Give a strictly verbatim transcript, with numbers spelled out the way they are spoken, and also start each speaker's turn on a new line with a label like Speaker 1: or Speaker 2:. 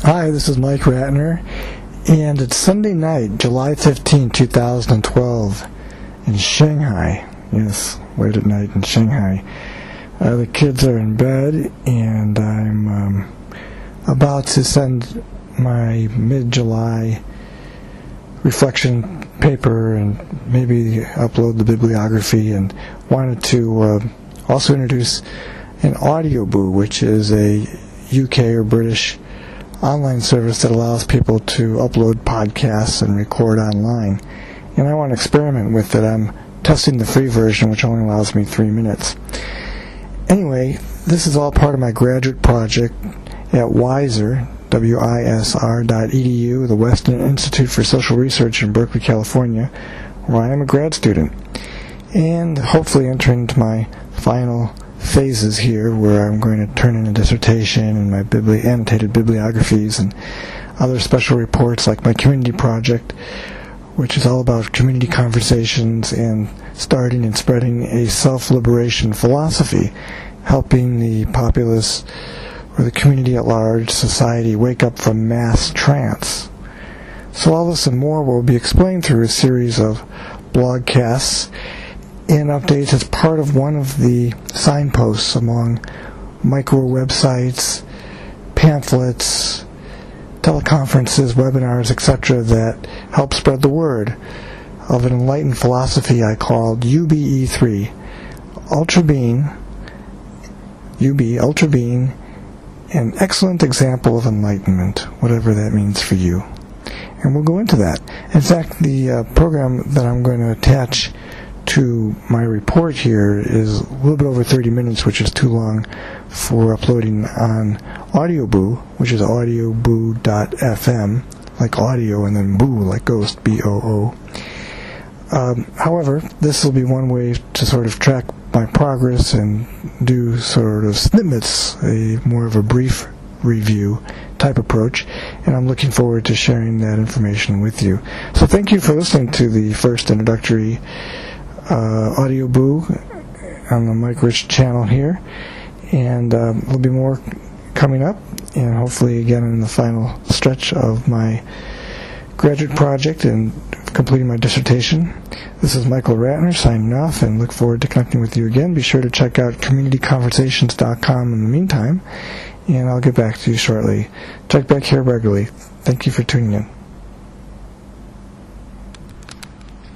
Speaker 1: Hi, this is Mike Ratner, and it's Sunday night, July fifteenth, twenty twelve, in Shanghai. Yes, late at night in Shanghai. Uh, the kids are in bed, and I'm um, about to send my mid-July reflection paper and maybe upload the bibliography, and wanted to uh, also introduce an Audioboo, which is a U K or British online service that allows people to upload podcasts and record online. And I want to experiment with it. I'm testing the free version, which only allows me three minutes. Anyway, this is all part of my graduate project at WISR, W I S R dot E D U, the Weston Institute for Social Research in Berkeley, California, where I am a grad student. And hopefully entering into my final phases here, where I'm going to turn in a dissertation and my bibli- annotated bibliographies and other special reports, like my community project, which is all about community conversations and starting and spreading a self-liberation philosophy, helping the populace or the community at large, society, wake up from mass trance. So all this and more will be explained through a series of blogcasts and updates as part of one of the signposts among micro websites, pamphlets, teleconferences, webinars, et cetera that help spread the word of an enlightened philosophy I called U B E three, Ultra Being, U B, Ultra Being, an excellent example of enlightenment, whatever that means for you. And we'll go into that. In fact, the uh, program that I'm going to attach to my report here is a little bit over thirty minutes, which is too long for uploading on Audioboo, which is audioboo dot f m, like audio, and then boo, like ghost, B O O. Um, however, this will be one way to sort of track my progress and do sort of snippets, a more of a brief review type approach, and I'm looking forward to sharing that information with you. So thank you for listening to the first introductory uh, Audioboo on the Mike Rich channel here, and uh, there'll be more coming up, and hopefully again in the final stretch of my graduate project and completing my dissertation. This is Michael Ratner signing off, and look forward to connecting with you again. Be sure to check out community conversations dot com in the meantime, and I'll get back to you shortly. Check back here regularly. Thank you for tuning in.